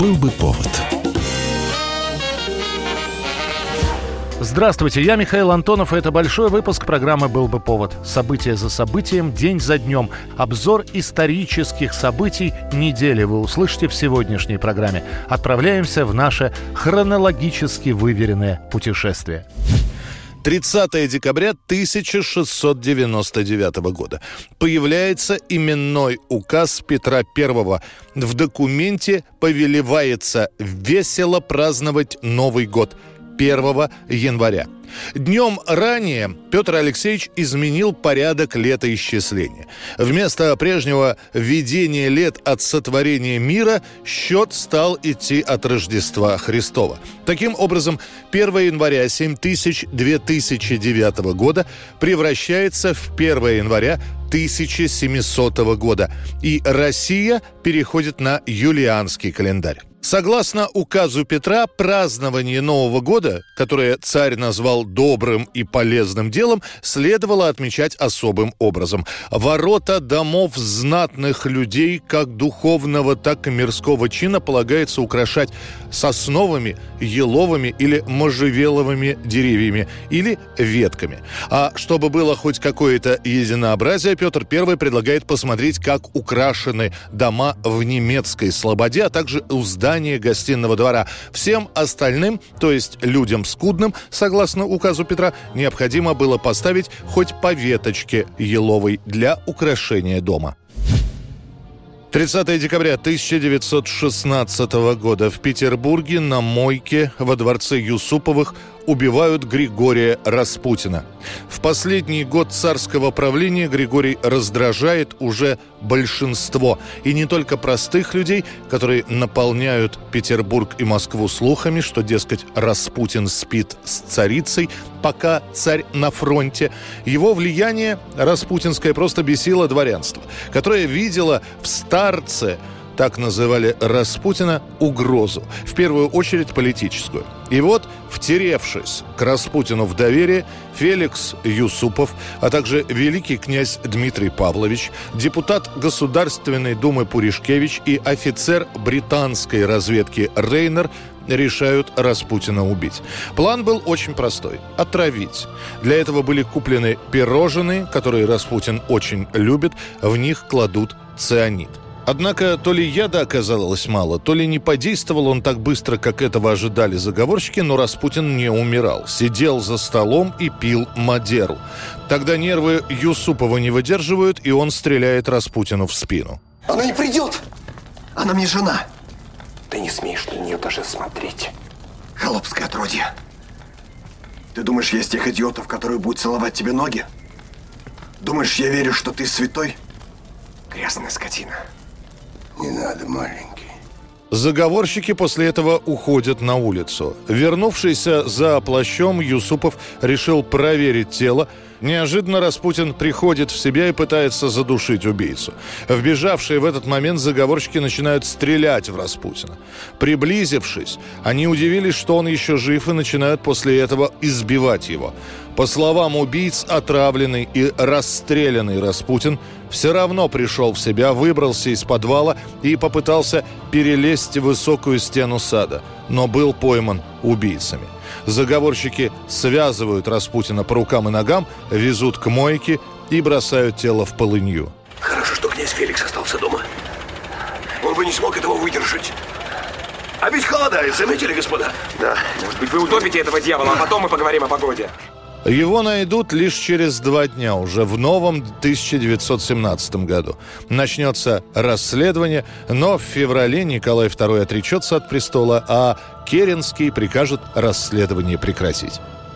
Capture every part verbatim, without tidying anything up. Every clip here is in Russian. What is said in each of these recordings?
Был бы повод. Здравствуйте, я Михаил Антонов, и это большой выпуск программы «Был бы повод». События за событием, день за днем. Обзор исторических событий недели вы услышите в сегодняшней программе. Отправляемся в наше хронологически выверенное путешествие. тридцатого декабря тысяча шестьсот девяносто девятого года. Появляется именной указ Петра Первого. В документе повелевается весело праздновать Новый год первого января. Днем ранее Петр Алексеевич изменил порядок летоисчисления. Вместо прежнего введения лет от сотворения мира счет стал идти от Рождества Христова. Таким образом, первого января семь тысяч две тысячи девятого года превращается в первого января тысяча семисотого года, и Россия переходит на юлианский календарь. Согласно указу Петра, празднование Нового года, которое царь назвал добрым и полезным делом, следовало отмечать особым образом. Ворота домов знатных людей, как духовного, так и мирского чина, полагается украшать сосновыми, еловыми или можжевеловыми деревьями или ветками. А чтобы было хоть какое-то единообразие, Петр Первый предлагает посмотреть, как украшены дома в немецкой слободе, а также у здания гостиного двора. Всем остальным, то есть людям скудным, согласно указу Петра, необходимо было поставить хоть по веточке еловой для украшения дома. тридцатого декабря тысяча девятьсот шестнадцатого года в Петербурге на мойке во дворце Юсуповых убивают Григория Распутина. В последний год царского правления Григорий раздражает уже большинство. И не только простых людей, которые наполняют Петербург и Москву слухами, что, дескать, Распутин спит с царицей, пока царь на фронте. Его влияние распутинское просто бесило дворянство, которое видело в старце, так называли Распутина, угрозу, в первую очередь политическую. И вот, втеревшись к Распутину в доверие, Феликс Юсупов, а также великий князь Дмитрий Павлович, депутат Государственной Думы Пуришкевич и офицер британской разведки Рейнер решают Распутина убить. План был очень простой – отравить. Для этого были куплены пирожные, которые Распутин очень любит, в них кладут цианид. Однако то ли яда оказалось мало, то ли не подействовал он так быстро, как этого ожидали заговорщики, но Распутин не умирал. Сидел за столом и пил мадеру. Тогда нервы Юсупова не выдерживают, и он стреляет Распутину в спину. Она не придет! Она мне жена! Ты не смеешь на нее даже смотреть. Холопское отродье. Ты думаешь, я из тех идиотов, которые будут целовать тебе ноги? Думаешь, я верю, что ты святой? Грязная скотина. Не надо, маленький. Заговорщики после этого уходят на улицу. Вернувшийся за плащом, Юсупов решил проверить тело. Неожиданно Распутин приходит в себя и пытается задушить убийцу. Вбежавшие в этот момент заговорщики начинают стрелять в Распутина. Приблизившись, они удивились, что он еще жив, и начинают после этого избивать его. По словам убийц, отравленный и расстрелянный Распутин все равно пришел в себя, выбрался из подвала и попытался перелезть в высокую стену сада, но был пойман убийцами. Заговорщики связывают Распутина по рукам и ногам, везут к мойке и бросают тело в полынью. Хорошо, что князь Феликс остался дома. Он бы не смог этого выдержать. А ведь холодает, заметили, господа? Да. Может быть, вы утопите этого дьявола, а потом мы поговорим о погоде. Его найдут лишь через два дня, уже в новом тысяча девятьсот семнадцатом году. Начнется расследование, но в феврале Николай Второй отречется от престола, а Керенский прикажет расследование прекратить.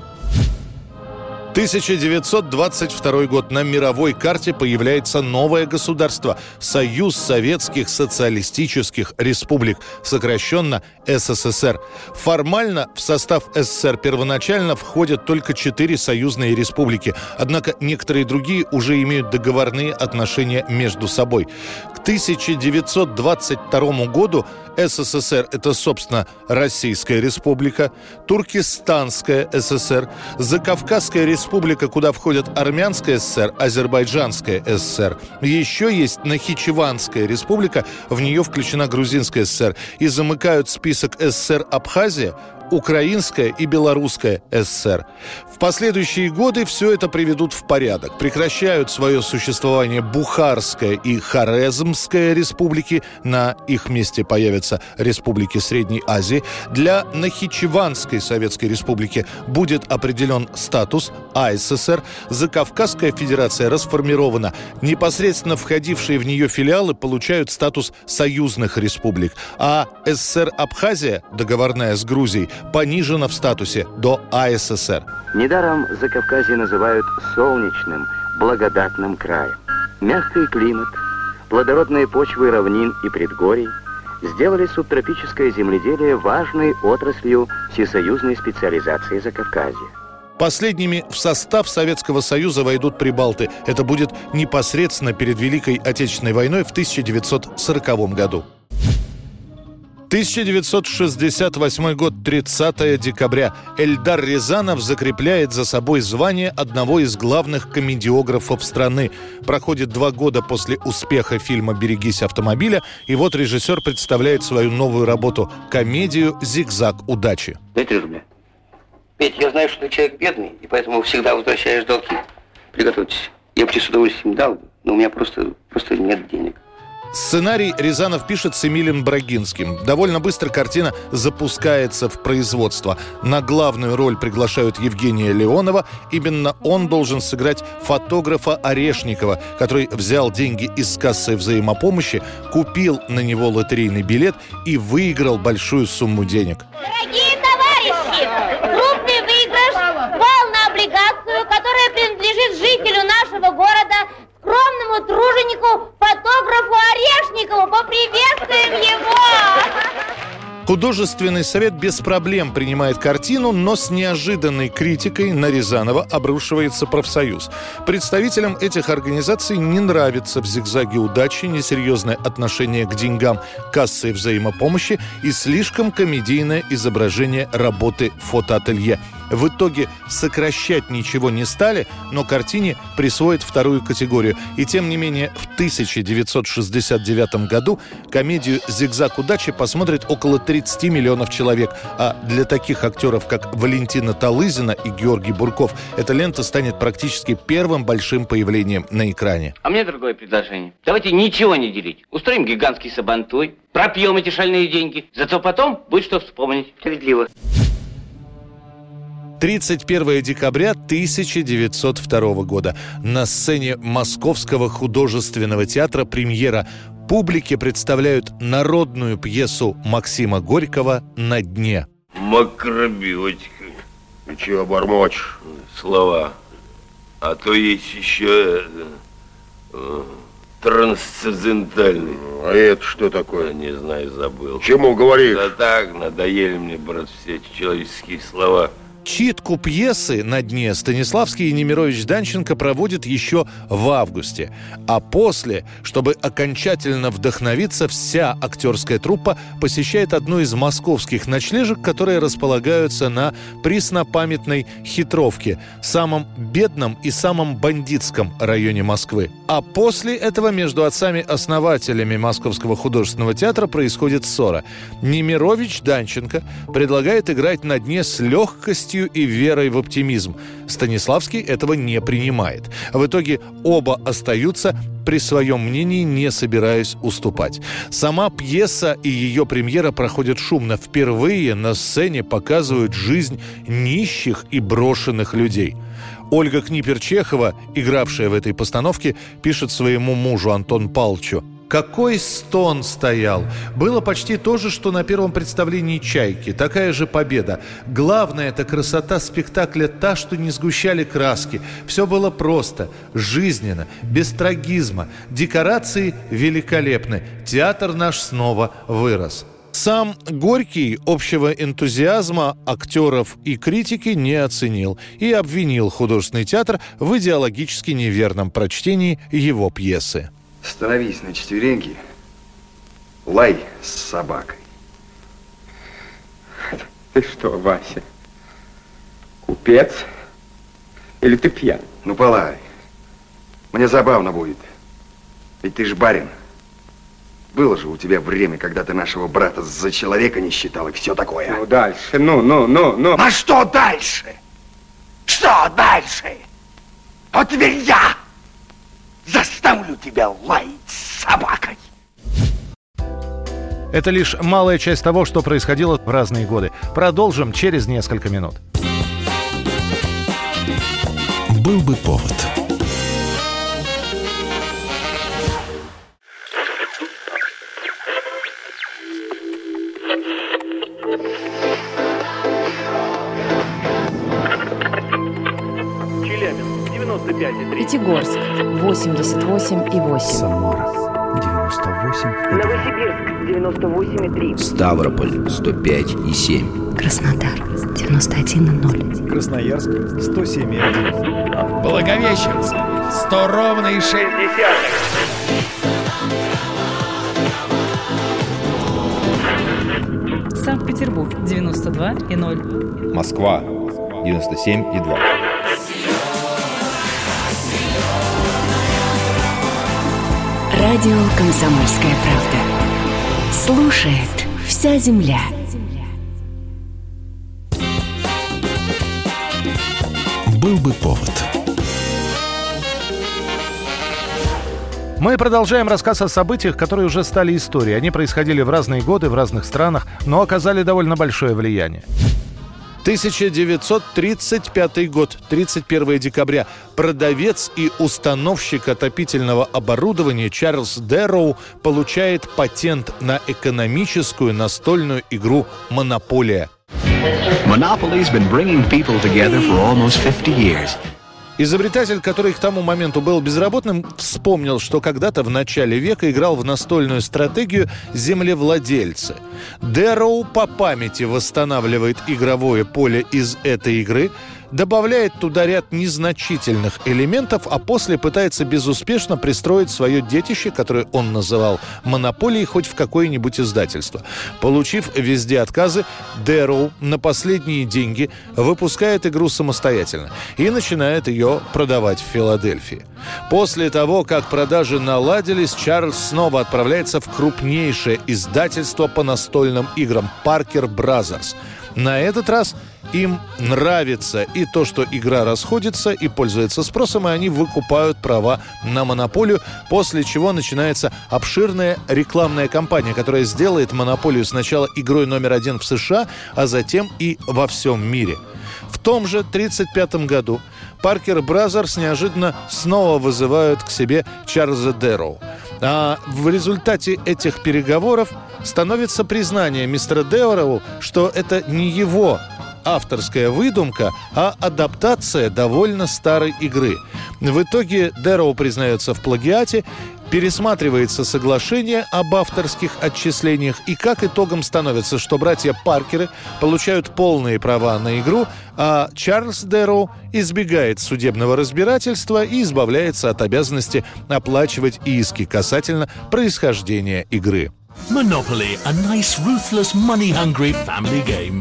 тысяча девятьсот двадцать второй год. На мировой карте появляется новое государство – Союз Советских Социалистических Республик, сокращенно СССР. Формально в состав СССР первоначально входят только четыре союзные республики, однако некоторые другие уже имеют договорные отношения между собой. К тысяча девятьсот двадцать второму году СССР – это, собственно, Российская Республика, Туркестанская ССР, Закавказская Республика, республика, куда входят Армянская ССР, Азербайджанская ССР. Еще есть Нахичеванская республика, в нее включена Грузинская ССР. И замыкают список ССР Абхазия, Украинская и Белорусская ССР. В последующие годы все это приведут в порядок. Прекращают свое существование Бухарская и Хорезмская республики. На их месте появятся республики Средней Азии. Для Нахичеванской Советской Республики будет определен статус АССР. Закавказская Федерация расформирована. Непосредственно входившие в нее филиалы получают статус союзных республик. А ССР Абхазия, договорная с Грузией, понижена в статусе до АССР. Недаром Закавказье называют солнечным, благодатным краем. Мягкий климат, плодородные почвы равнин и предгорий сделали субтропическое земледелие важной отраслью всесоюзной специализации Закавказья. Последними в состав Советского Союза войдут прибалты. Это будет непосредственно перед Великой Отечественной войной в тысяча девятьсот сороковом году. тысяча девятьсот шестьдесят восьмой год, тридцатое декабря. Эльдар Рязанов закрепляет за собой звание одного из главных комедиографов страны. Проходит два года после успеха фильма «Берегись автомобиля», и вот режиссер представляет свою новую работу – комедию «Зигзаг удачи». Дай три рубля. Петя, я знаю, что ты человек бедный, и поэтому всегда возвращаешь долги. Приготовьтесь. Я бы тебе с удовольствием дал, но у меня просто, просто нет денег. Сценарий Рязанов пишет с Эмилием Брагинским. Довольно быстро картина запускается в производство. На главную роль приглашают Евгения Леонова. Именно он должен сыграть фотографа Орешникова, который взял деньги из кассы взаимопомощи, купил на него лотерейный билет и выиграл большую сумму денег. Дорогие товарищи, крупный выигрыш пал на облигацию, которая принадлежит жителю нашего города, скромному труженику, фотографу Орешникову. Поприветствуем его! Художественный совет без проблем принимает картину, но с неожиданной критикой на Рязанова обрушивается профсоюз. Представителям этих организаций не нравится в «Зигзаге удачи» несерьезное отношение к деньгам кассы взаимопомощи и слишком комедийное изображение работы фотоателье. В итоге сокращать ничего не стали, но картине присвоят вторую категорию. И тем не менее в тысяча девятьсот шестьдесят девятом году комедию «Зигзаг удачи» посмотрит около тридцать миллионов человек. А для таких актеров, как Валентина Талызина и Георгий Бурков, эта лента станет практически первым большим появлением на экране. А мне другое предложение. Давайте ничего не делить. Устроим гигантский сабантуй, пропьем эти шальные деньги. Зато потом будет что вспомнить. Справедливо. тридцать первое декабря тысяча девятьсот второго года. На сцене Московского художественного театра премьера. Публике представляют народную пьесу Максима Горького «На дне». Макробиотика. Ты чего бормочешь? Слова. А то есть еще э, трансцендентальный. А это что такое? Не знаю, забыл. Чему говоришь? Да так, надоели мне, брат, все эти человеческие слова. Читку пьесы «На дне» Станиславский и Немирович Данченко проводят еще в августе. А после, чтобы окончательно вдохновиться, вся актерская труппа посещает одну из московских ночлежек, которые располагаются на преснопамятной Хитровке, самом бедном и самом бандитском районе Москвы. А после этого между отцами-основателями Московского художественного театра происходит ссора. Немирович Данченко предлагает играть «На дне» с легкостью и верой в оптимизм. Станиславский этого не принимает. В итоге оба остаются при своем мнении, не собираясь уступать. Сама пьеса и ее премьера проходят шумно. Впервые на сцене показывают жизнь нищих и брошенных людей. Ольга Книпер-Чехова, игравшая в этой постановке, пишет своему мужу Антону Павловичу: «Какой стон стоял! Было почти то же, что на первом представлении «Чайки». Такая же победа. Главное — это красота спектакля та, что не сгущали краски. Все было просто, жизненно, без трагизма. Декорации великолепны. Театр наш снова вырос». Сам Горький общего энтузиазма актеров и критики не оценил и обвинил художественный театр в идеологически неверном прочтении его пьесы. Становись на четвереньки, лай с собакой. Ты что, Вася? Купец Или ты пьян? Ну, полай. Мне забавно будет. Ведь ты ж барин. Было же у тебя время, когда ты нашего брата за человека не считал и все такое. Ну, дальше, ну, ну, ну, ну. А что дальше? Что дальше? Вот теперь я заставлю тебя лаять с собакой. Это лишь малая часть того, что происходило в разные годы. Продолжим через несколько минут. Был бы повод. Челябинск, девяносто пять и три. Пятигорск, восемьдесят восемь и восемь. Самара, девяносто восемь и два. Новосибирск, девяносто восемь и три. Ставрополь, сто пять и семь. Краснодар, девяносто один и ноль. Красноярск, сто семь и один. Благовещенск, сто ровно и шесть десятых. Санкт-Петербург, девяносто два и ноль. Москва, девяносто семь и два. Радио «Комсомольская правда». Слушает вся земля. Был бы повод. Мы продолжаем рассказ о событиях, которые уже стали историей. Они происходили в разные годы, в разных странах, но оказали довольно большое влияние. тысяча девятьсот тридцать пятый год, тридцать первого декабря. Продавец и установщик отопительного оборудования Чарльз Дэрроу получает патент на экономическую настольную игру «Монополия». Monopoly's been bringing people together for almost fifty years. Изобретатель, который к тому моменту был безработным, вспомнил, что когда-то в начале века играл в настольную стратегию землевладельцы. Дэрроу по памяти восстанавливает игровое поле из этой игры, добавляет туда ряд незначительных элементов, а после пытается безуспешно пристроить свое детище, которое он называл «Монополией», хоть в какое-нибудь издательство. Получив везде отказы, Дэрроу на последние деньги выпускает игру самостоятельно и начинает ее продавать в Филадельфии. После того, как продажи наладились, Чарльз снова отправляется в крупнейшее издательство по настольным играм «Паркер Бразерс». На этот раз им нравится и то, что игра расходится и пользуется спросом, и они выкупают права на монополию, после чего начинается обширная рекламная кампания, которая сделает монополию сначала игрой номер один в США, а затем и во всем мире. В том же тридцать пятом году Паркер Бразерс неожиданно снова вызывают к себе Чарльза Дэрроу. А в результате этих переговоров становится признание мистера Дэрроу, что это не его авторская выдумка, а адаптация довольно старой игры. В итоге Дэрроу признается в плагиате, пересматривается соглашение об авторских отчислениях, и как итогом становится, что братья Паркеры получают полные права на игру, а Чарльз Дэрроу избегает судебного разбирательства и избавляется от обязанности оплачивать иски касательно происхождения игры. Monopoly, a nice, ruthless, money-hungry family game.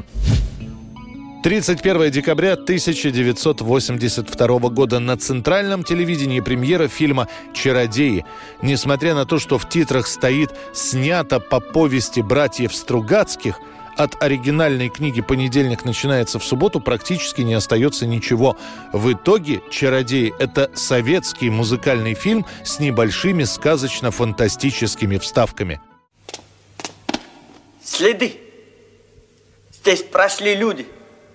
тридцать первого декабря тысяча девятьсот восемьдесят второго года на центральном телевидении премьера фильма «Чародеи». Несмотря на то, что в титрах стоит «снято по повести братьев Стругацких», от оригинальной книги «Понедельник начинается в субботу» практически не остается ничего. В итоге «Чародеи» — это советский музыкальный фильм с небольшими сказочно-фантастическими вставками. Следы. Здесь прошли люди.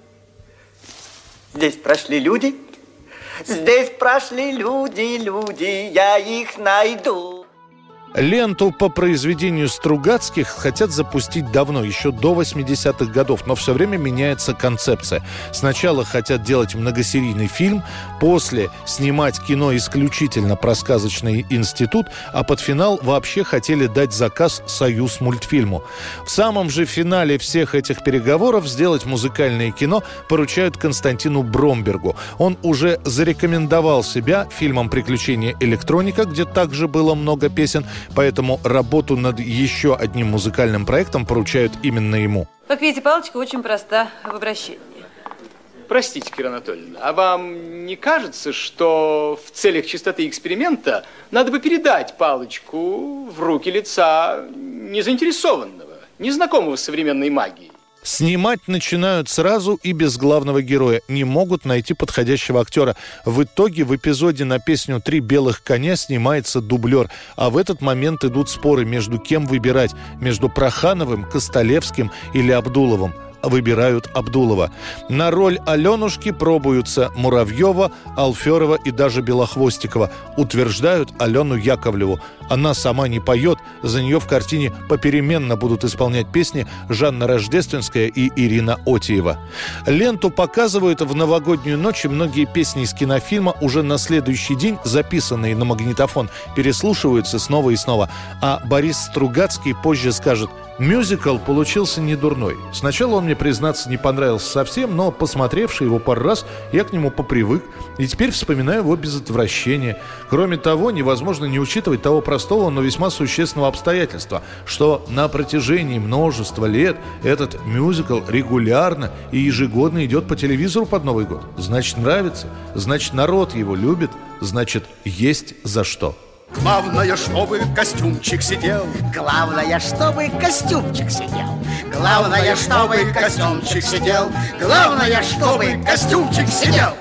Здесь прошли люди. Здесь прошли люди, люди, я их найду. Ленту по произведению Стругацких хотят запустить давно, еще до восьмидесятых годов, но все время меняется концепция. Сначала хотят делать многосерийный фильм, после снимать кино исключительно про сказочный институт, а под финал вообще хотели дать заказ «Союзмультфильму». В самом же финале всех этих переговоров сделать музыкальное кино поручают Константину Бромбергу. Он уже зарекомендовал себя фильмом «Приключения электроника», где также было много песен, поэтому работу над еще одним музыкальным проектом поручают именно ему. Как видите, палочка очень проста в обращении. Простите, Кира Анатольевна, а вам не кажется, что в целях чистоты эксперимента надо бы передать палочку в руки лица незаинтересованного, незнакомого с современной магией? Снимать начинают сразу и без главного героя. Не могут найти подходящего актера. В итоге в эпизоде на песню «Три белых коня» снимается дублер. А в этот момент идут споры, между кем выбирать. Между Прохановым, Костолевским или Абдуловым. Выбирают Абдулова. На роль Аленушки пробуются Муравьева, Алферова и даже Белохвостикова. Утверждают Алену Яковлеву. Она сама не поет, за нее в картине попеременно будут исполнять песни Жанна Рождественская и Ирина Отиева. Ленту показывают в новогоднюю ночь, и многие песни из кинофильма уже на следующий день, записанные на магнитофон, переслушиваются снова и снова. А Борис Стругацкий позже скажет: мюзикл получился не дурной. Сначала он мне, признаться, не понравился совсем, но, посмотревший его пару раз, я к нему попривык, и теперь вспоминаю его без отвращения. Кроме того, невозможно не учитывать того простого, но весьма существенного обстоятельства, что на протяжении множества лет этот мюзикл регулярно и ежегодно идет по телевизору под Новый год. Значит, нравится, значит, народ его любит, значит, есть за что. Главное, чтобы костюмчик сидел. Главное, чтобы костюмчик сидел. Главное, чтобы костюмчик сидел. Главное, чтобы костюмчик сидел.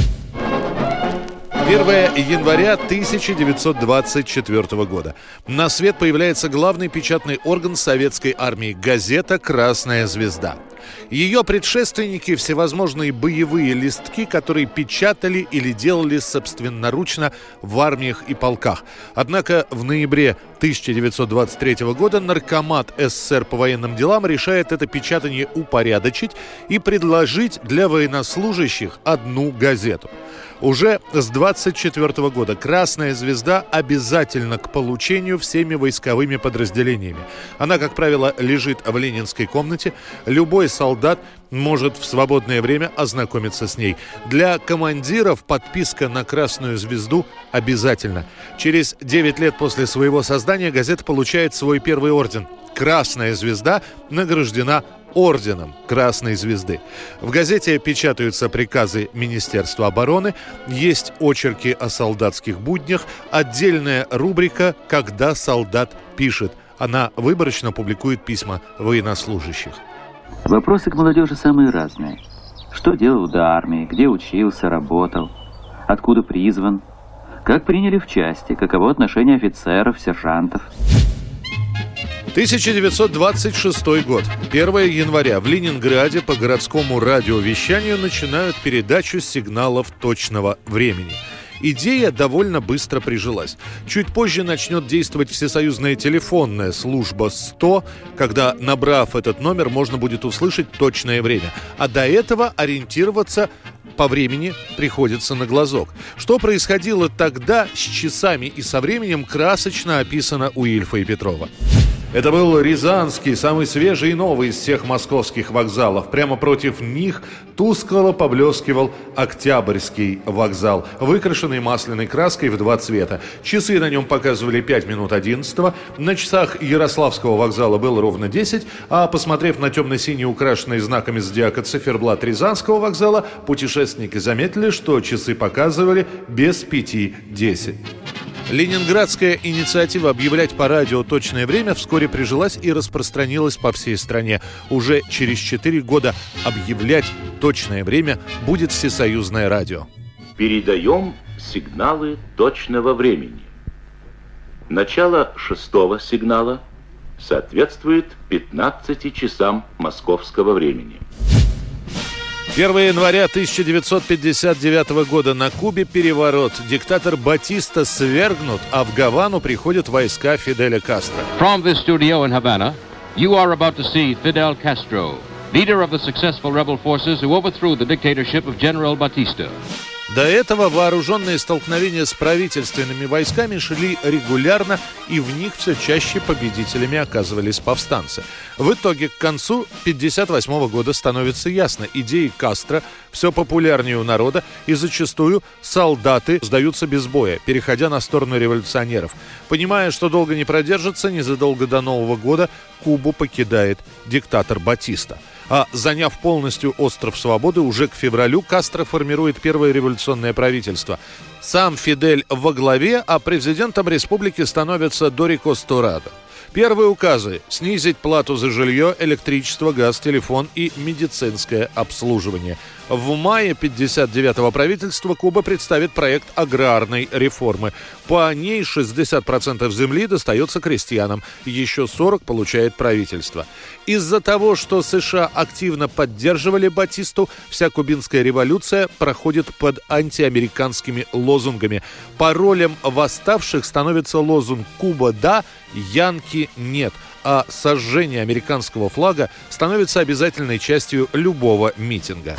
первое января тысяча девятьсот двадцать четвёртого года. На свет появляется главный печатный орган советской армии – газета «Красная звезда». Ее предшественники – всевозможные боевые листки, которые печатали или делали собственноручно в армиях и полках. Однако в ноябре тысяча девятьсот двадцать третьего года Наркомат СССР по военным делам решает это печатание упорядочить и предложить для военнослужащих одну газету. Уже с двадцать четвёртого года «Красная звезда» обязательна к получению всеми войсковыми подразделениями. Она, как правило, лежит в ленинской комнате. Любой солдат может в свободное время ознакомиться с ней. Для командиров подписка на «Красную звезду» обязательна. Через девять лет после своего создания газета получает свой первый орден. «Красная звезда» награждена орденом Красной звезды. В газете печатаются приказы Министерства обороны, есть очерки о солдатских буднях, отдельная рубрика «Когда солдат пишет». Она выборочно публикует письма военнослужащих. Вопросы к молодежи самые разные. Что делал до армии, где учился, работал, откуда призван, как приняли в части, каково отношение офицеров, сержантов. тысяча девятьсот двадцать шестой год. первое января в Ленинграде по городскому радиовещанию начинают передачу сигналов точного времени. Идея довольно быстро прижилась. Чуть позже начнет действовать всесоюзная телефонная служба сто, когда, набрав этот номер, можно будет услышать точное время. А до этого ориентироваться по времени приходится на глазок. Что происходило тогда с часами и со временем, красочно описано у Ильфа и Петрова. Это был Рязанский, самый свежий и новый из всех московских вокзалов. Прямо против них тускло поблескивал Октябрьский вокзал, выкрашенный масляной краской в два цвета. Часы на нем показывали пять минут одиннадцатого. На часах Ярославского вокзала было ровно десять, а посмотрев на темно-синий украшенный знаками зодиака циферблат Рязанского вокзала, путешественники заметили, что часы показывали без пяти десять. Ленинградская инициатива объявлять по радио точное время вскоре прижилась и распространилась по всей стране. Уже через четыре года объявлять точное время будет всесоюзное радио. Передаем сигналы точного времени. Начало шестого сигнала соответствует пятнадцати часам московского времени. первое января тысяча девятьсот пятьдесят девятого года на Кубе переворот. Диктатор Батиста свергнут, а в Гавану приходят войска Фиделя Кастро. From this studio in Havana, you are about to see Fidel Castro, leader of the successful rebel forces who overthrew the dictatorship of General Batista. До этого вооруженные столкновения с правительственными войсками шли регулярно, и в них все чаще победителями оказывались повстанцы. В итоге к концу пятьдесят восьмого года становится ясно: идеи Кастро все популярнее у народа, и зачастую солдаты сдаются без боя, переходя на сторону революционеров. Понимая, что долго не продержится, незадолго до Нового года Кубу покидает диктатор Батиста. А заняв полностью остров Свободы, уже к февралю Кастро формирует первое революционное правительство. Сам Фидель во главе, а президентом республики становится Дорико Сторадо. Первые указы – снизить плату за жилье, электричество, газ, телефон и медицинское обслуживание. В мае пятьдесят девятого правительства Куба представит проект аграрной реформы. По ней шестьдесят процентов земли достается крестьянам, еще сорок процентов получает правительство. Из-за того, что США активно поддерживали Батисту, вся кубинская революция проходит под антиамериканскими лозунгами. Паролем восставших становится лозунг «Куба да, Янки нет», а сожжение американского флага становится обязательной частью любого митинга.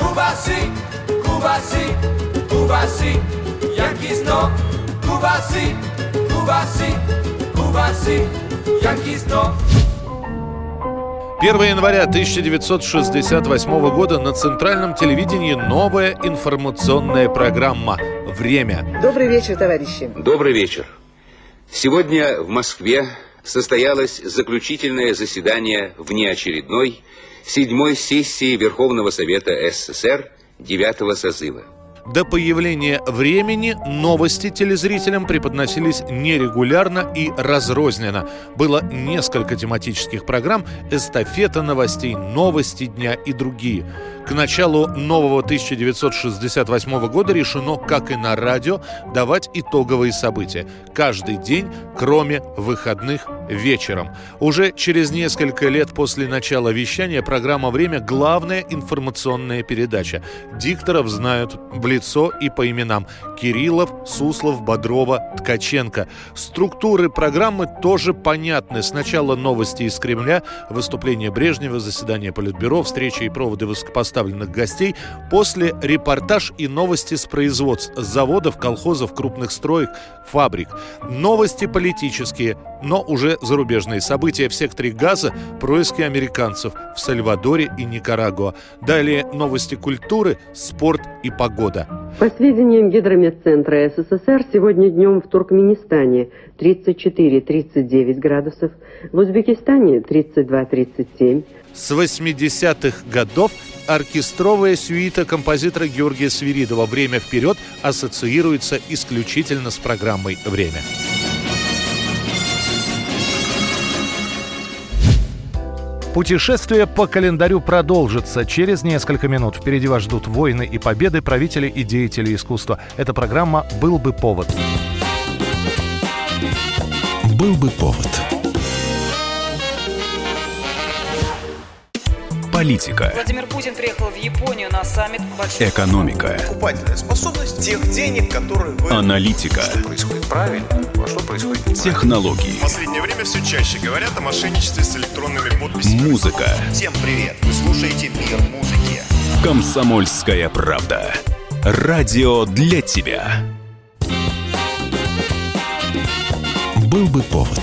первого января тысяча девятьсот шестьдесят восьмого года на центральном телевидении новая информационная программа «Время». Добрый вечер, товарищи. Добрый вечер. Сегодня в Москве состоялось заключительное заседание внеочередной седьмой сессии Верховного Совета СССР девятого созыва. До появления «Времени» новости телезрителям преподносились нерегулярно и разрозненно. Было несколько тематических программ, эстафета новостей, новости дня и другие. К началу нового тысяча девятьсот шестьдесят восьмого года решено, как и на радио, давать итоговые события. Каждый день, кроме выходных, вечером. Уже через несколько лет после начала вещания программа «Время» — главная информационная передача. Дикторов знают в лицо и по именам: Кириллов, Суслов, Бодрова, Ткаченко. Структуры программы тоже понятны. Сначала новости из Кремля, выступления Брежнева, заседания Политбюро, встречи и проводы высокопоставленных гостей. После репортаж и новости с производств, заводов, колхозов, крупных строек, фабрик. Новости политические, но уже зарубежные события в секторе Газа, происки американцев в Сальвадоре и Никарагуа. Далее новости культуры, спорт и погода. По сведениям Гидрометцентра СССР, сегодня днем в Туркменистане тридцать четыре - тридцать девять градусов, в Узбекистане тридцать два - тридцать семь. С восьмидесятых годов оркестровая сюита композитора Георгия Свиридова «Время вперед» ассоциируется исключительно с программой «Время». Путешествие по календарю продолжится через несколько минут. Впереди вас ждут войны и победы, правители и деятели искусства. Эта программа «Был бы повод». «Был бы повод». Политика. Владимир Путин приехал в Японию на саммит большой... Экономика. Покупательная способность тех денег, которые вы... Аналитика. Что происходит правильно, а что происходит неправильно. Технологии. В последнее время все чаще говорят о мошенничестве с электронными подписями. Музыка. Всем привет. Вы слушаете «Мир музыки». Комсомольская правда. Радио для тебя. Был бы повод.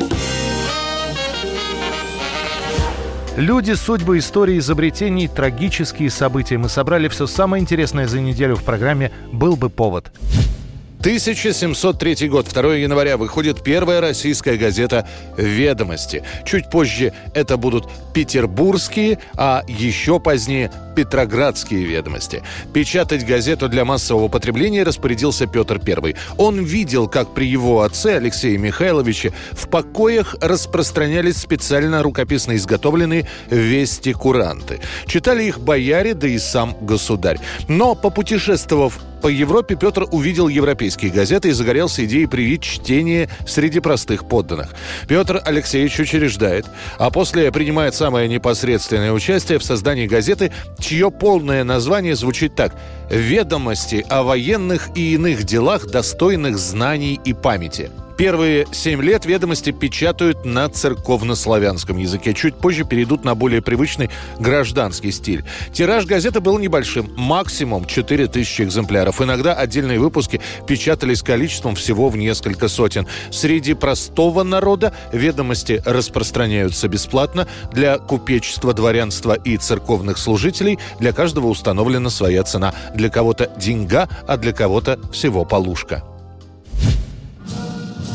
Люди, судьбы, истории, изобретений, трагические события. Мы собрали все самое интересное за неделю в программе «Был бы повод». тысяча семьсот третий год, второго января, выходит первая российская газета «Ведомости». Чуть позже это будут петербургские, а еще позднее петроградские «Ведомости». Печатать газету для массового потребления распорядился Петр Первый. Он видел, как при его отце Алексее Михайловиче в покоях распространялись специально рукописно изготовленные вести-куранты. Читали их бояре, да и сам государь. Но, попутешествовав по Европе, Петр увидел европейские газеты и загорелся идеей привить чтение среди простых подданных. Петр Алексеевич учреждает, а после принимает самое непосредственное участие в создании газеты, чье полное название звучит так: «Ведомости о военных и иных делах, достойных знаний и памяти». Первые семь лет «Ведомости» печатают на церковнославянском языке. Чуть позже перейдут на более привычный гражданский стиль. Тираж газеты был небольшим, максимум четыре тысячи экземпляров. Иногда отдельные выпуски печатались количеством всего в несколько сотен. Среди простого народа «Ведомости» распространяются бесплатно. Для купечества, дворянства и церковных служителей для каждого установлена своя цена. Для кого-то деньга, а для кого-то всего полушка.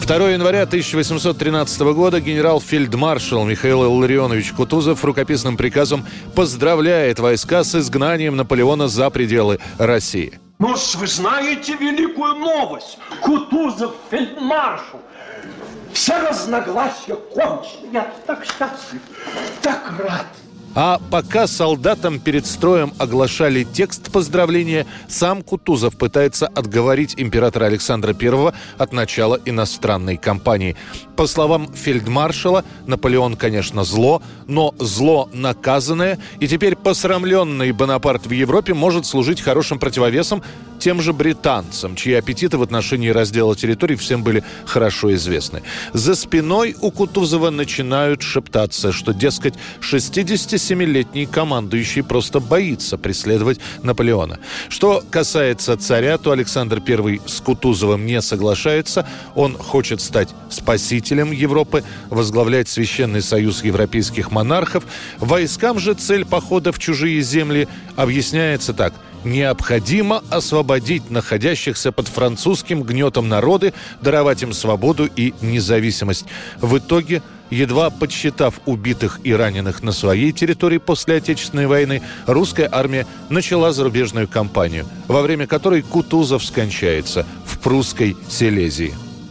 второго января тысяча восемьсот тринадцатого года генерал-фельдмаршал Михаил Илларионович Кутузов рукописным приказом поздравляет войска с изгнанием Наполеона за пределы России. Ну ж, вы знаете великую новость. Кутузов фельдмаршал. Все разногласия кончены. Я так счастлив, так рад. А пока солдатам перед строем оглашали текст поздравления, сам Кутузов пытается отговорить императора Александра Первого от начала иностранной кампании. По словам фельдмаршала, Наполеон, конечно, зло, но зло наказанное, и теперь посрамленный Бонапарт в Европе может служить хорошим противовесом тем же британцам, чьи аппетиты в отношении раздела территорий всем были хорошо известны. За спиной у Кутузова начинают шептаться, что, дескать, шестидесятисемилетний командующий просто боится преследовать Наполеона. Что касается царя, то Александр Первый с Кутузовым не соглашается. Он хочет стать спасителем Европы, возглавлять Священный союз европейских монархов. Войскам же цель похода в чужие земли объясняется так: необходимо освободить находящихся под французским гнетом народы, даровать им свободу и независимость. В итоге, едва подсчитав убитых и раненых на своей территории после Отечественной войны, русская армия начала зарубежную кампанию, во время которой Кутузов скончается в прусской Силезии.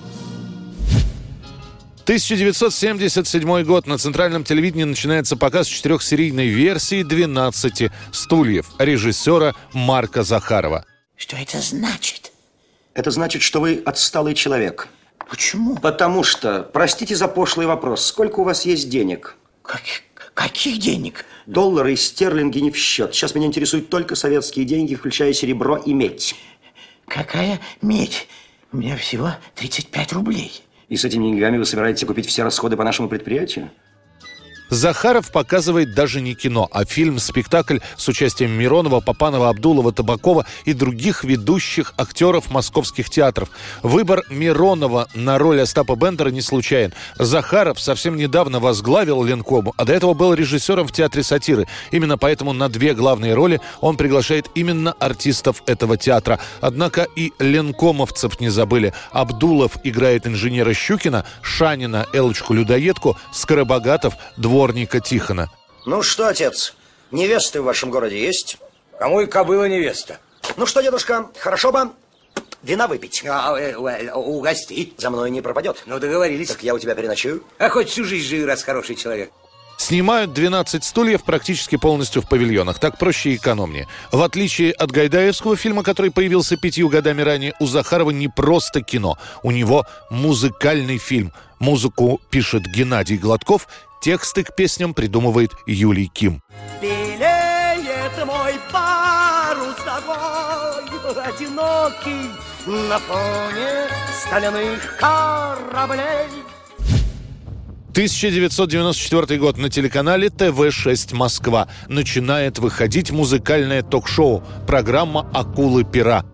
тысяча девятьсот семьдесят седьмой год. На центральном телевидении начинается показ четырехсерийной версии «двенадцати стульев» режиссера Марка Захарова. Что это значит? Это значит, что вы отсталый человек. Почему? Потому что, простите за пошлый вопрос, сколько у вас есть денег? Как, каких денег? Доллары и стерлинги не в счет. Сейчас меня интересуют только советские деньги, включая серебро и медь. Какая медь? У меня всего тридцать пять рублей. И с этими деньгами вы собираетесь купить все расходы по нашему предприятию? Захаров показывает даже не кино, а фильм-спектакль с участием Миронова, Папанова, Абдулова, Табакова и других ведущих актеров московских театров. Выбор Миронова на роль Остапа Бендера не случайен. Захаров совсем недавно возглавил Ленком, а до этого был режиссером в театре сатиры. Именно поэтому на две главные роли он приглашает именно артистов этого театра. Однако и ленкомовцев не забыли. Абдулов играет инженера Щукина, Шанина Элочку-людоедку, Скоробогатов – дворника Тихона. Ну что, отец, невесты в вашем городе есть? Кому и кобыла невеста? Ну что, дедушка, хорошо бы вина выпить. А, э, э, угости. За мной не пропадет. Ну, договорились. Так я у тебя переночую. А хоть всю жизнь живи, раз хороший человек. Снимают «двенадцать стульев» практически полностью в павильонах. Так проще и экономнее. В отличие от гайдаевского фильма, который появился пятью годами ранее, у Захарова не просто кино. У него музыкальный фильм. Музыку пишет Геннадий Гладков, тексты к песням придумывает Юлий Ким. Белеет мой парус огонь, одинокий, на фоне стальных кораблей. тысяча девятьсот девяносто четвёртый год. На телеканале тэ вэ шесть Москва начинает выходить музыкальное ток-шоу, программа «Акулы пера».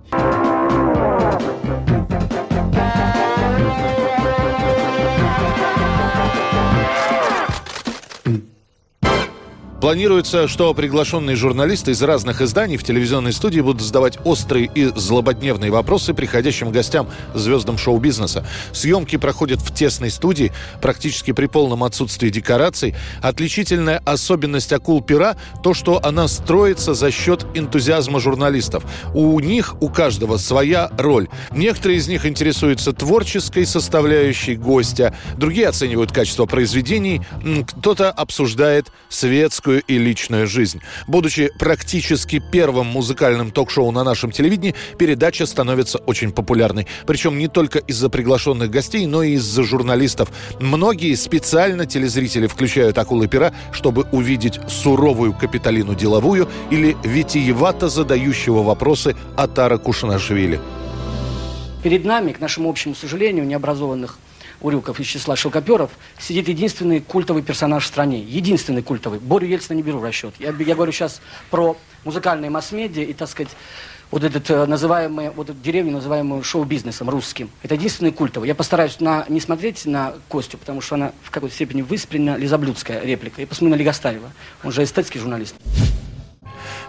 Планируется, что приглашенные журналисты из разных изданий в телевизионной студии будут задавать острые и злободневные вопросы приходящим гостям, звездам шоу-бизнеса. Съемки проходят в тесной студии, практически при полном отсутствии декораций. Отличительная особенность «Акул пера» – то, что она строится за счет энтузиазма журналистов. У них, у каждого своя роль. Некоторые из них интересуются творческой составляющей гостя, другие оценивают качество произведений, кто-то обсуждает светскую и личную жизнь. Будучи практически первым музыкальным ток-шоу на нашем телевидении, передача становится очень популярной. Причем не только из-за приглашенных гостей, но и из-за журналистов. Многие специально телезрители включают «Акулы пера», чтобы увидеть суровую Капитолину Деловую или витиевато задающего вопросы Атара Кушанашвили. Перед нами, к нашему общему сожалению, необразованных урюков из числа шелкоперов, сидит единственный культовый персонаж в стране. Единственный культовый. Борю Ельцина не беру в расчет. Я, я говорю сейчас про музыкальные масс-медиа и, так сказать, вот этот называемый, вот эту деревню, называемую шоу-бизнесом русским. Это единственный культовый. Я постараюсь на, не смотреть на Костю, потому что она в какой-то степени выспрена, лизоблюдская реплика. Я посмотрю на Легостаева. Он же эстетский журналист.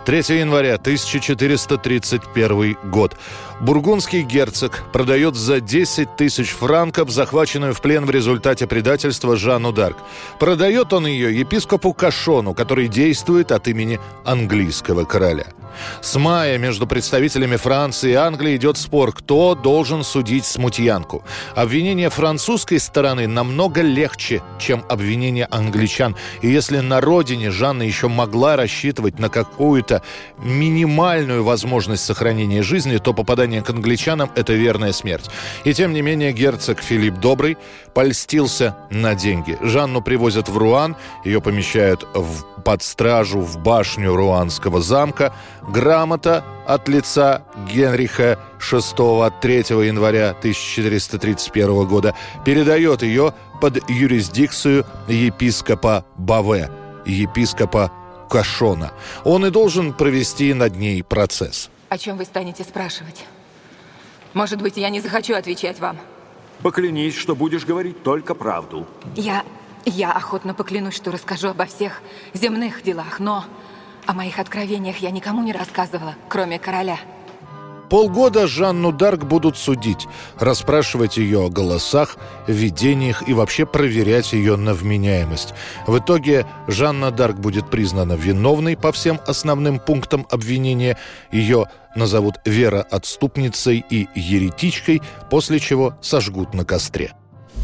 третьего января тысяча четыреста тридцать первый год. Бургундский герцог продает за десять тысяч франков захваченную в плен в результате предательства Жанну д'Арк. Продает он ее епископу Кашону, который действует от имени английского короля. С мая между представителями Франции и Англии идет спор, кто должен судить смутьянку. Обвинение французской стороны намного легче, чем обвинение англичан. И если на родине Жанна еще могла рассчитывать на какую-то минимальную возможность сохранения жизни, то попадание к англичанам – это верная смерть. И тем не менее герцог Филипп Добрый польстился на деньги. Жанну привозят в Руан, ее помещают в, под стражу в башню Руанского замка. Грамота от лица Генриха шестого от третьего января тысяча четыреста тридцать первого года передает ее под юрисдикцию епископа Баве, епископа Кашона. Он и должен провести над ней процесс. О чем вы станете спрашивать? Может быть, я не захочу отвечать вам. Поклянись, что будешь говорить только правду. Я... я охотно поклянусь, что расскажу обо всех земных делах, но о моих откровениях я никому не рассказывала, кроме короля. Полгода Жанну д'Арк будут судить, расспрашивать ее о голосах, видениях и вообще проверять ее на вменяемость. В итоге Жанна д'Арк будет признана виновной по всем основным пунктам обвинения. Ее назовут вероотступницей и еретичкой, после чего сожгут на костре.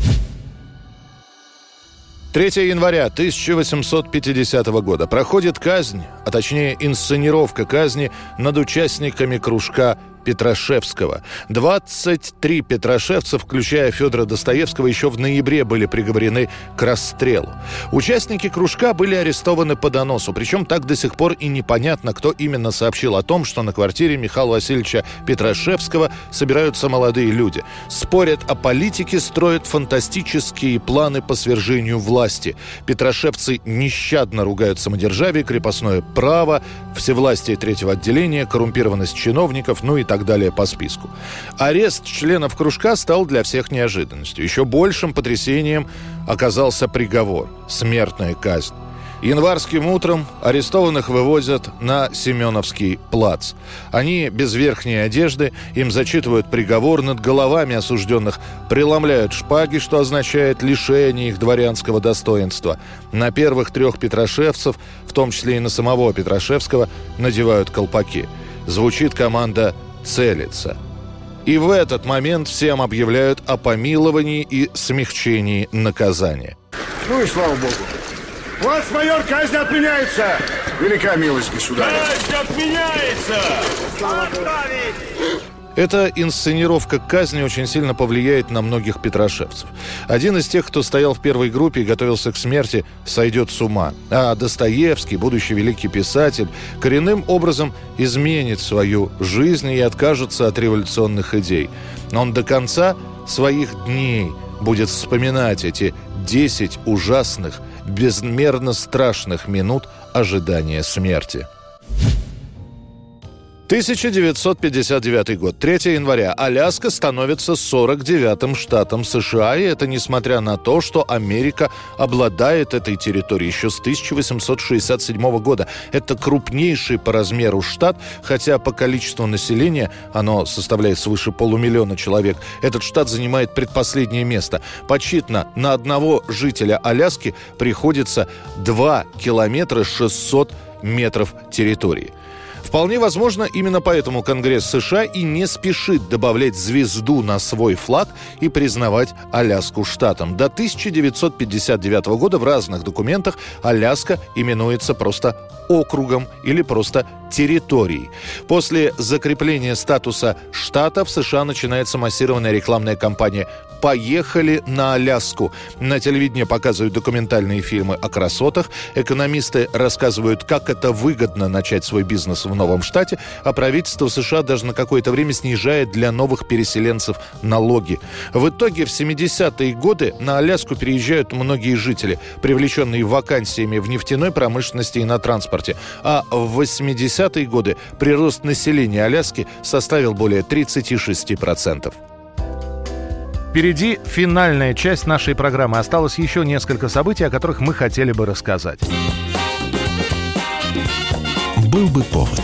третьего января тысяча восемьсот пятидесятого года проходит казнь, а точнее инсценировка казни над участниками кружка Петрашевского. двадцать три петрашевца, включая Федора Достоевского, еще в ноябре были приговорены к расстрелу. Участники кружка были арестованы по доносу, причем так до сих пор и непонятно, кто именно сообщил о том, что на квартире Михаила Васильевича Петрашевского собираются молодые люди. Спорят о политике, строят фантастические планы по свержению власти. Петрашевцы нещадно ругают самодержавие, крепостное право, всевластие третьего отделения, коррумпированность чиновников, ну и так далее по списку. Арест членов кружка стал для всех неожиданностью. Еще большим потрясением оказался приговор – смертная казнь. Январским утром арестованных вывозят на Семеновский плац. Они без верхней одежды, им зачитывают приговор, над головами осужденных преломляют шпаги, что означает лишение их дворянского достоинства. На первых трех петрашевцев, в том числе и на самого Петрашевского, надевают колпаки. Звучит команда «целиться». И в этот момент всем объявляют о помиловании и смягчении наказания. Ну и слава богу. Вот, майор, казнь отменяется! Велика милость государя! Казнь отменяется! Слава богу! Эта инсценировка казни очень сильно повлияет на многих петрашевцев. Один из тех, кто стоял в первой группе и готовился к смерти, сойдет с ума. А Достоевский, будущий великий писатель, коренным образом изменит свою жизнь и откажется от революционных идей. Он до конца своих дней будет вспоминать эти десять ужасных, безмерно страшных минут ожидания смерти. тысяча девятьсот пятьдесят девятый год, третьего января. Аляска становится сорок девятым штатом США, и это несмотря на то, что Америка обладает этой территорией еще с тысяча восемьсот шестьдесят седьмого года. Это крупнейший по размеру штат, хотя по количеству населения оно составляет свыше полумиллиона человек. Этот штат занимает предпоследнее место. Подсчитано, на одного жителя Аляски приходится два километра шестьсот метров территории. Вполне возможно, именно поэтому Конгресс США и не спешит добавлять звезду на свой флаг и признавать Аляску штатом. До тысяча девятьсот пятьдесят девятого года в разных документах Аляска именуется просто округом или просто территорией. После закрепления статуса штата в США начинается массированная рекламная кампания «Поехали на Аляску». На телевидении показывают документальные фильмы о красотах, экономисты рассказывают, как это выгодно начать свой бизнес в новом штате, а правительство США даже на какое-то время снижает для новых переселенцев налоги. В итоге в семидесятые годы на Аляску переезжают многие жители, привлеченные вакансиями в нефтяной промышленности и на транспорте. А в восьмидесятые годы прирост населения Аляски составил более тридцать шесть процентов. Впереди финальная часть нашей программы. Осталось еще несколько событий, о которых мы хотели бы рассказать. Был бы повод.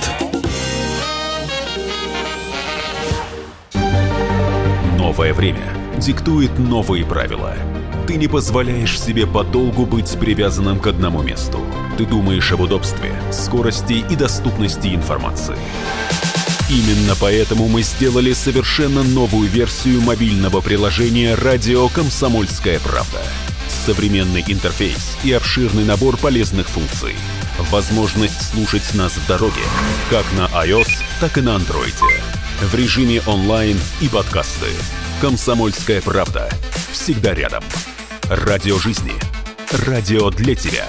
Новое время диктует новые правила. Ты не позволяешь себе подолгу быть привязанным к одному месту. Ты думаешь об удобстве, скорости и доступности информации. Именно поэтому мы сделали совершенно новую версию мобильного приложения «Радио Комсомольская правда». Современный интерфейс и обширный набор полезных функций. Возможность слушать нас в дороге, как на iOS, так и на Android. В режиме онлайн и подкасты. «Комсомольская правда». Всегда рядом. Радио жизни. Радио для тебя.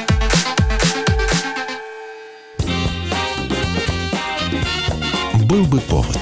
Был бы повод.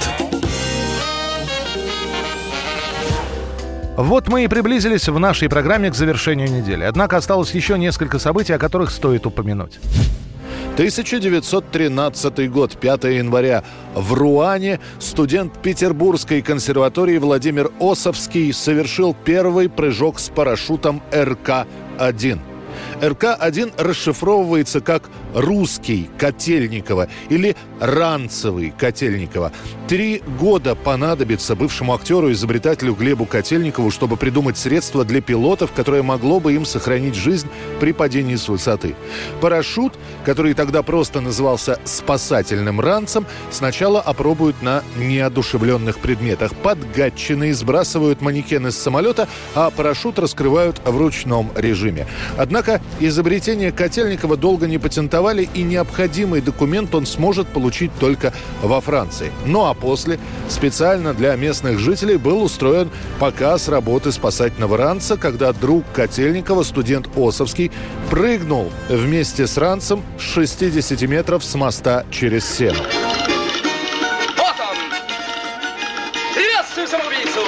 Вот мы и приблизились в нашей программе к завершению недели. Однако осталось еще несколько событий, о которых стоит упомянуть. тысяча девятьсот тринадцатый год, пятого января. В Руане студент Петербургской консерватории Владимир Осовский совершил первый прыжок с парашютом эр ка один. эр ка один расшифровывается как «русский Котельникова» или «ранцевый Котельникова». Три года понадобится бывшему актеру и изобретателю Глебу Котельникову, чтобы придумать средство для пилотов, которое могло бы им сохранить жизнь при падении с высоты. Парашют, который тогда просто назывался «спасательным ранцем», сначала опробуют на неодушевленных предметах. Под гатчиной сбрасывают манекен из самолета, а парашют раскрывают в ручном режиме. Однако изобретение Котельникова долго не патентовали, и необходимый документ он сможет получить только во Франции. Ну а после специально для местных жителей был устроен показ работы спасательного ранца, когда друг Котельникова, студент Осовский, прыгнул вместе с ранцем с шестидесяти метров с моста через Сену. Вот он! Приветствую самоубийцу!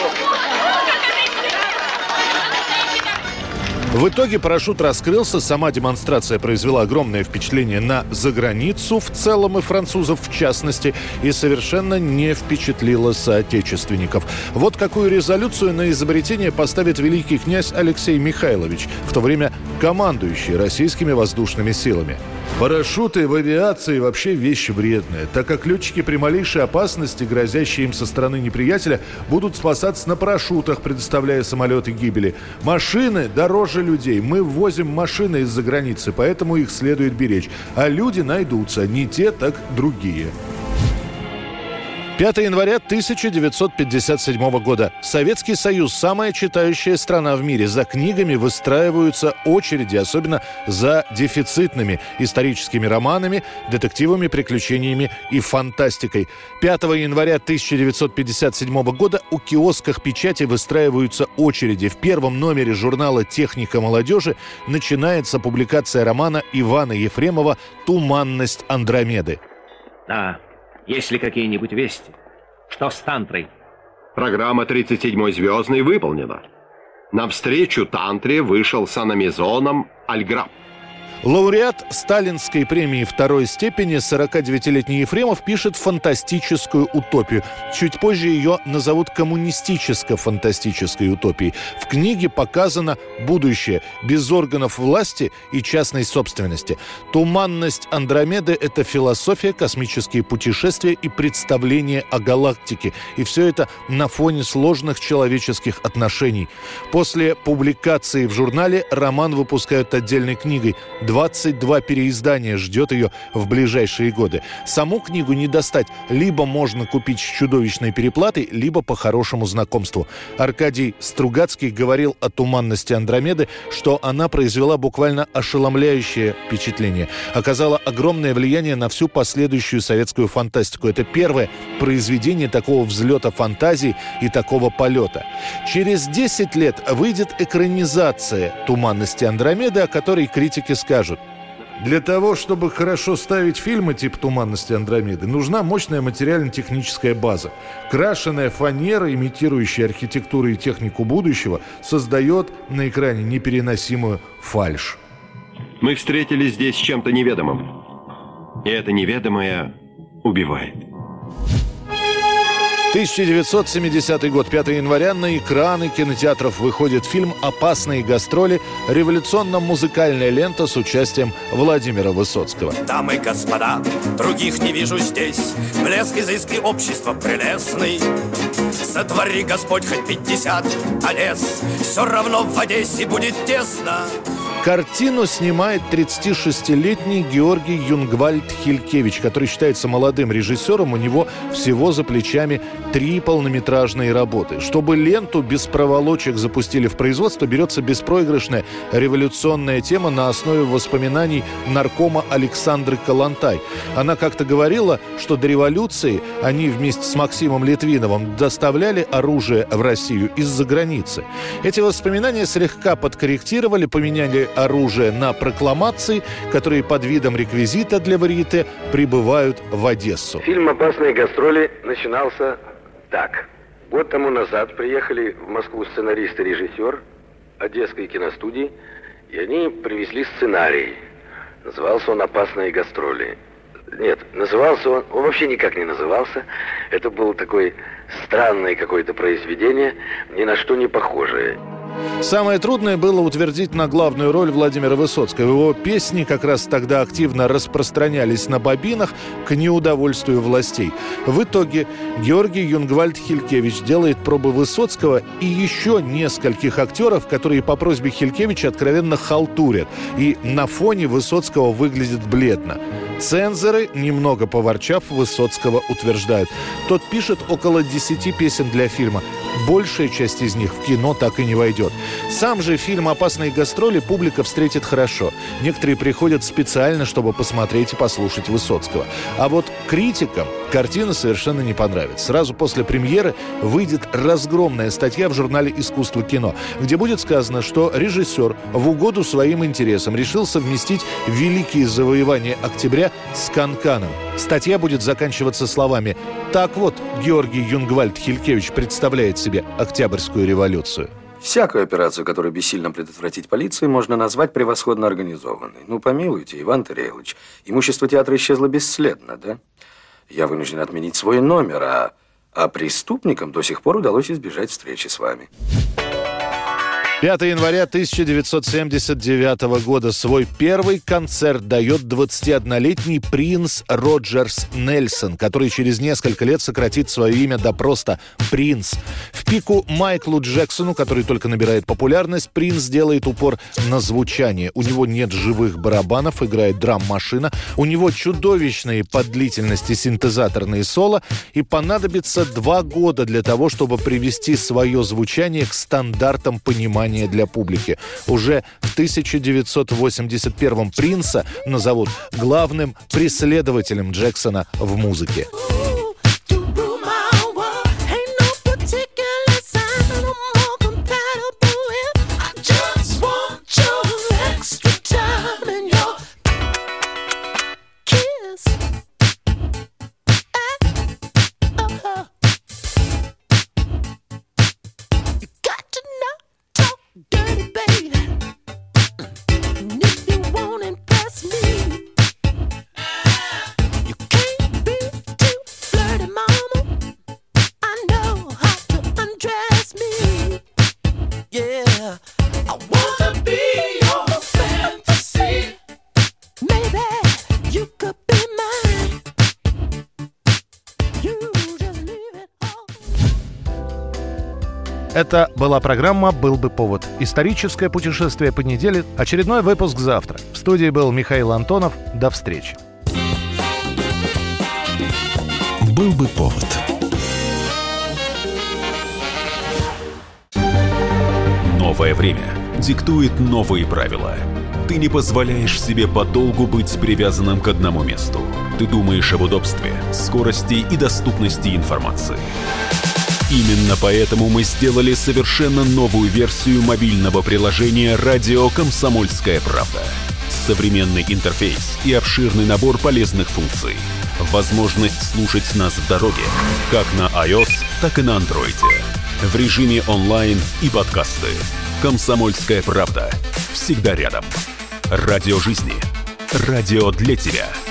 В итоге парашют раскрылся, сама демонстрация произвела огромное впечатление на заграницу в целом и французов в частности, и совершенно не впечатлила соотечественников. Вот какую резолюцию на изобретение поставит великий князь Алексей Михайлович, в то время командующий российскими воздушными силами. Парашюты в авиации вообще вещь вредная, так как летчики при малейшей опасности, грозящей им со стороны неприятеля, будут спасаться на парашютах, предоставляя самолеты гибели. Машины дороже людей. Мы ввозим машины из-за границы, поэтому их следует беречь. А люди найдутся, не те, так другие. пятого января тысяча девятьсот пятьдесят седьмого года. Советский Союз – самая читающая страна в мире. За книгами выстраиваются очереди, особенно за дефицитными историческими романами, детективами, приключениями и фантастикой. пятого января тысяча девятьсот пятьдесят седьмого года у киосков печати выстраиваются очереди. В первом номере журнала «Техника молодежи» начинается публикация романа Ивана Ефремова «Туманность Андромеды». Да. Есть ли какие-нибудь вести? Что с Тантрой? Программа тридцать седьмой звездной выполнена. Навстречу Тантре вышел с аномизоном Альграб. Лауреат Сталинской премии второй степени сорокадевятилетний Ефремов пишет фантастическую утопию. Чуть позже ее назовут коммунистическо-фантастической утопией. В книге показано будущее без органов власти и частной собственности. «Туманность Андромеды» — это философия, космические путешествия и представления о галактике. И все это на фоне сложных человеческих отношений. После публикации в журнале роман выпускают отдельной книгой. двадцать два переиздания ждет ее в ближайшие годы. Саму книгу не достать. Либо можно купить с чудовищной переплатой, либо по хорошему знакомству. Аркадий Стругацкий говорил о «Туманности Андромеды», что она произвела буквально ошеломляющее впечатление. Оказала огромное влияние на всю последующую советскую фантастику. Это первое произведение такого взлета фантазии и такого полета. Через десять лет выйдет экранизация «Туманности Андромеды», о которой критики скажут: для того, чтобы хорошо ставить фильмы типа «Туманности Андромеды», нужна мощная материально-техническая база. Крашеная фанера, имитирующая архитектуру и технику будущего, создает на экране непереносимую фальшь. Мы встретились здесь с чем-то неведомым. И это неведомое убивает. тысяча девятьсот семидесятый год, пятого января, на экраны кинотеатров выходит фильм «Опасные гастроли», революционно-музыкальная лента с участием Владимира Высоцкого. Дамы и господа, других не вижу здесь, блеск изыски общества прелестный. Сотвори Господь хоть пятьдесят Одесс, все равно в Одессе будет тесно. Картину снимает тридцатишестилетний Георгий Юнгвальд Хилькевич, который считается молодым режиссером. У него всего за плечами три полнометражные работы. Чтобы ленту без проволочек запустили в производство, берется беспроигрышная революционная тема на основе воспоминаний наркома Александры Калантай. Она как-то говорила, что до революции они вместе с Максимом Литвиновым доставляли оружие в Россию из-за границы. Эти воспоминания слегка подкорректировали, поменяли оружие на прокламации, которые под видом реквизита для варьете прибывают в Одессу. Фильм «Опасные гастроли» начинался так. Год тому назад приехали в Москву сценарист и режиссер Одесской киностудии, и они привезли сценарий. Назывался он «Опасные гастроли». Нет, назывался он, он вообще никак не назывался. Это было такое странное какое-то произведение, ни на что не похожее. Самое трудное было утвердить на главную роль Владимира Высоцкого. Его песни как раз тогда активно распространялись на бобинах к неудовольствию властей. В итоге Георгий Юнгвальд Хилькевич делает пробы Высоцкого и еще нескольких актеров, которые по просьбе Хилькевича откровенно халтурят. И на фоне Высоцкого выглядит бледно. Цензоры, немного поворчав, Высоцкого утверждают. Тот пишет около десяти песен для фильма. Большая часть из них в кино так и не войдет. Сам же фильм «Опасные гастроли» публика встретит хорошо. Некоторые приходят специально, чтобы посмотреть и послушать Высоцкого. А вот критикам картина совершенно не понравится. Сразу после премьеры выйдет разгромная статья в журнале «Искусство кино», где будет сказано, что режиссер в угоду своим интересам решил совместить великие завоевания октября с канканом. Статья будет заканчиваться словами: «Так вот, Георгий Юнгвальд Хилькевич представляет себе Октябрьскую революцию». Всякую операцию, которую бессильно предотвратить полиции, можно назвать превосходно организованной. Ну, помилуйте, Иван Тарелович, имущество театра исчезло бесследно, да? Я вынужден отменить свой номер, а, а преступникам до сих пор удалось избежать встречи с вами. пятого января тысяча девятьсот семьдесят девятого года свой первый концерт дает двадцатиоднолетний принц Роджерс Нельсон, который через несколько лет сократит свое имя до просто «Принц». В пику Майклу Джексону, который только набирает популярность, принц делает упор на звучание. У него нет живых барабанов, играет драм-машина, у него чудовищные по длительности синтезаторные соло, и понадобится два года для того, чтобы привести свое звучание к стандартам понимания для публики. Уже в тысяча девятьсот восемьдесят первом принца назовут главным преследователем Джексона в музыке. Это была программа «Был бы повод». Историческое путешествие по неделе. Очередной выпуск завтра. В студии был Михаил Антонов. До встречи. «Был бы повод». Новое время диктует новые правила. Ты не позволяешь себе подолгу быть привязанным к одному месту. Ты думаешь об удобстве, скорости и доступности информации. Именно поэтому мы сделали совершенно новую версию мобильного приложения «Радио Комсомольская правда». Современный интерфейс и обширный набор полезных функций. Возможность слушать нас в дороге, как на iOS, так и на Android. В режиме онлайн и подкасты. «Комсомольская правда». Всегда рядом. Радио жизни. Радио для тебя.